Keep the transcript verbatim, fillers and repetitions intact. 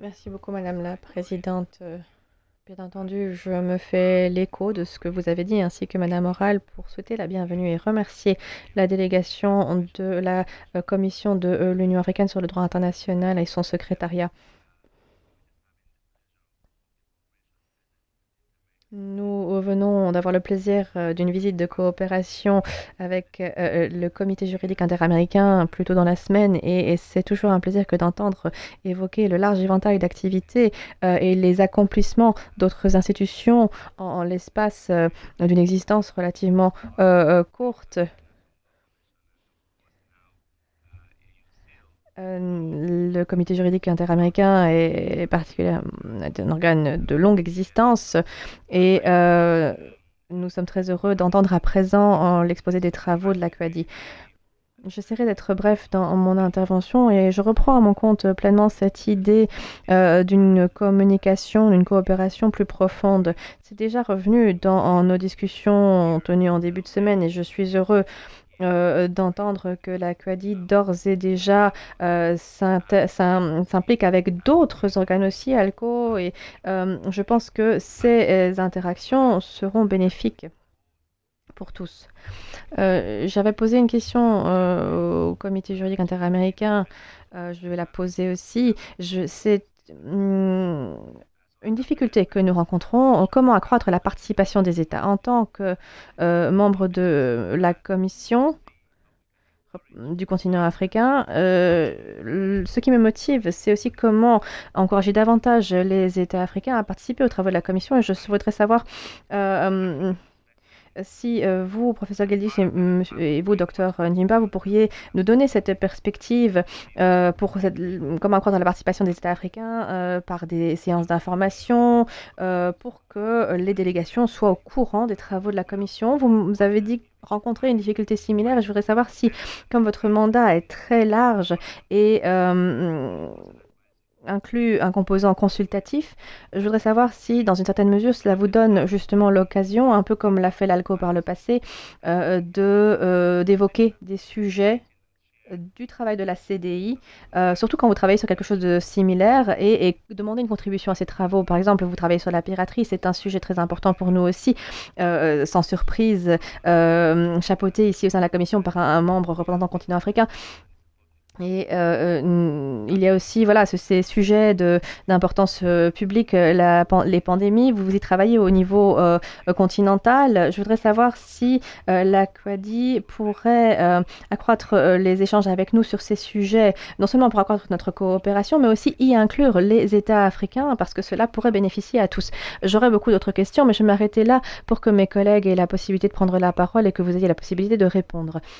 Merci beaucoup, Madame la Présidente. Euh, Bien entendu, je me fais l'écho de ce que vous avez dit, ainsi que Madame Oral, pour souhaiter la bienvenue et remercier la délégation de la euh, Commission de euh, l'Union africaine sur le droit international et son secrétariat. Nous venons d'avoir le plaisir euh, d'une visite de coopération avec euh, euh, le comité juridique interaméricain plus tôt dans la semaine et, et c'est toujours un plaisir que d'entendre évoquer le large éventail d'activités euh, et les accomplissements d'autres institutions en, en l'espace euh, d'une existence relativement euh, euh, courte. Euh, le comité juridique interaméricain est particulièrement est un organe de longue existence et euh, nous sommes très heureux d'entendre à présent en l'exposé des travaux de la Q A D I. J'essaierai d'être bref dans mon intervention et je reprends à mon compte pleinement cette idée euh, d'une communication, d'une coopération plus profonde. C'est déjà revenu dans nos discussions tenues en début de semaine et je suis heureux euh, d'entendre que la Q A D I d'ores et déjà euh, s'int- s'im- s'implique avec d'autres organes aussi, ALCO, et euh, je pense que ces euh, interactions seront bénéfiques pour tous. Euh, j'avais posé une question euh, au comité juridique interaméricain, euh, je vais la poser aussi. Je, c'est hum, une difficulté que nous rencontrons, comment accroître la participation des États. En tant que euh, membre de la commission, du continent africain. Euh, ce qui me motive, c'est aussi comment encourager davantage les États africains à participer aux travaux de la Commission. Et je souhaiterais savoir euh, si euh, vous, professeur Geldich, et, monsieur- et vous, docteur Ndimba, vous pourriez nous donner cette perspective euh, pour cette- comment accroître la participation des États africains euh, par des séances d'information, euh, pour que les délégations soient au courant des travaux de la Commission. Vous, vous avez dit rencontrer une difficulté similaire et je voudrais savoir si, comme votre mandat est très large et euh, inclut un composant consultatif. Je voudrais savoir si, dans une certaine mesure, cela vous donne justement l'occasion, un peu comme l'a fait l'ALCO par le passé, euh, de, euh, d'évoquer des sujets euh, du travail de la C D I, euh, surtout quand vous travaillez sur quelque chose de similaire et, et demander une contribution à ces travaux. Par exemple, vous travaillez sur la piraterie, c'est un sujet très important pour nous aussi, euh, sans surprise, euh, chapeauté ici au sein de la Commission par un, un membre représentant le continent africain. Et euh, euh, il y a aussi voilà, ce- ces sujets de, d'importance euh, publique, euh, la, pan- les pandémies, vous, vous y travaillez au niveau euh, euh, continental. Je voudrais savoir si euh, la Q A D I pourrait euh, accroître euh, les échanges avec nous sur ces sujets, non seulement pour accroître notre coopération, mais aussi y inclure les États africains, parce que cela pourrait bénéficier à tous. J'aurais beaucoup d'autres questions, mais je vais m'arrêter là pour que mes collègues aient la possibilité de prendre la parole et que vous ayez la possibilité de répondre.